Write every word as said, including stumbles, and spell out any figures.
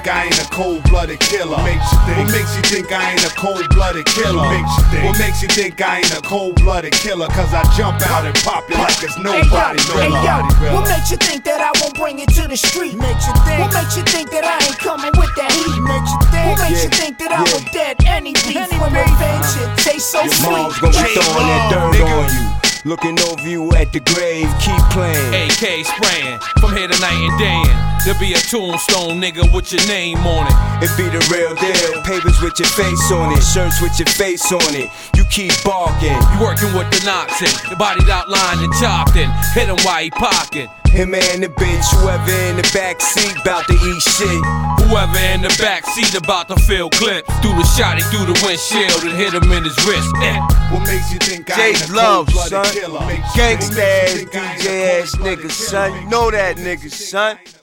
think I ain't a cold-blooded killer? Makes you think. What makes you think I ain't a cold-blooded killer? Makes you think. What makes you think I ain't a cold-blooded killer? Cause I jump out and pop you like it's nobody. Hey yo, hey yo, what makes you think that I won't bring it to the street? Makes you think. What makes you think that I ain't coming with that heat? Makes you think. What makes yeah. you think that I would dead any beef when revenge shit tastes so Your sweet? Your mom's gonna be throwing that dirt nigga. on you. Looking over you at the grave, keep playing. A K spraying from here to night and day. There'll be a tombstone, nigga, with your name on it. It be the real deal. Papers with your face on it, shirts with your face on it. You keep barking. You working with the Noxin, the bodied outlined and chopped in. Hit him while he pockin'. Him and the bitch, whoever in the back seat bout to eat shit. Whoever in the back seat about to feel clips. Through the shotty, through the windshield and hit him in his wrist. Eh. What makes you think I ain't a Love, son. killer? Gangsta ass D J ass nigga, son. You know that nigga, son.